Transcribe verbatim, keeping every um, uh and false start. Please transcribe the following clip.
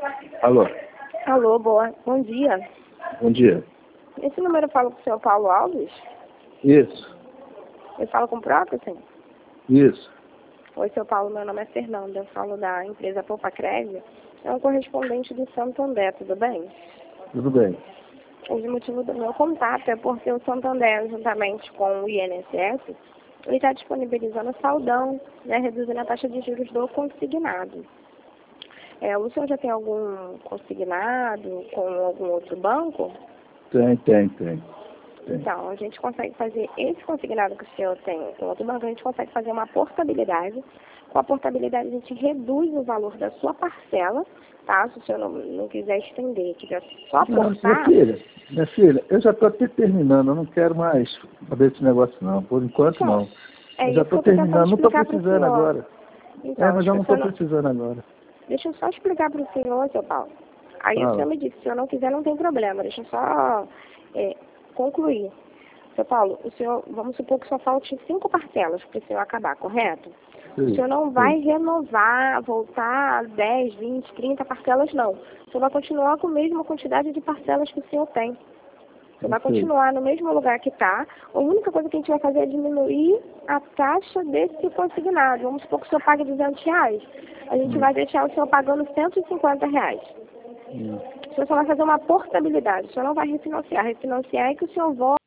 Alô? Alô, boa. Bom dia. Bom dia. Esse número eu falo com o senhor Paulo Alves? Isso. Eu falo com o próprio, sim? Isso. Oi, seu Paulo, meu nome é Fernanda. Eu falo da empresa Poupacred. É um correspondente do Santander, tudo bem? Tudo bem. O motivo do meu contato é porque o Santander, juntamente com o I N S S, ele está disponibilizando saldão, né, reduzindo a taxa de juros do consignado. É, o senhor já tem algum consignado com algum outro banco? Tem, tem, tem. tem. Então, a gente consegue fazer esse consignado que o senhor tem com outro banco, a gente consegue fazer uma portabilidade. Com a portabilidade, a gente reduz o valor da sua parcela, tá? Se o senhor não, não quiser estender, quiser só Não, aportar... minha filha, minha filha, eu já estou até terminando, eu não quero mais saber desse negócio não, por enquanto Então, não. é Eu já isso que estou eu estou tentando terminando, não estou explicar para o precisando senhor. agora. Então, É, mas eu não estou não... precisando agora. Deixa eu só explicar para o senhor, seu Paulo. Aí o Fala. senhor me disse, se o senhor não quiser, não tem problema. Deixa eu só é, concluir. Seu Paulo, o senhor, vamos supor que só falte cinco parcelas para o senhor acabar, correto? Sim, O senhor não vai renovar, voltar a dez, vinte, trinta parcelas, não. O senhor vai continuar com a mesma quantidade de parcelas que o senhor tem. Você vai continuar no mesmo lugar que está. A única coisa que a gente vai fazer é diminuir a taxa desse consignado. Vamos supor que o senhor pague duzentos reais. A gente hum. vai deixar o senhor pagando cento e cinquenta reais. Hum. O senhor só vai fazer uma portabilidade. O senhor não vai refinanciar. Refinanciar é que o senhor volta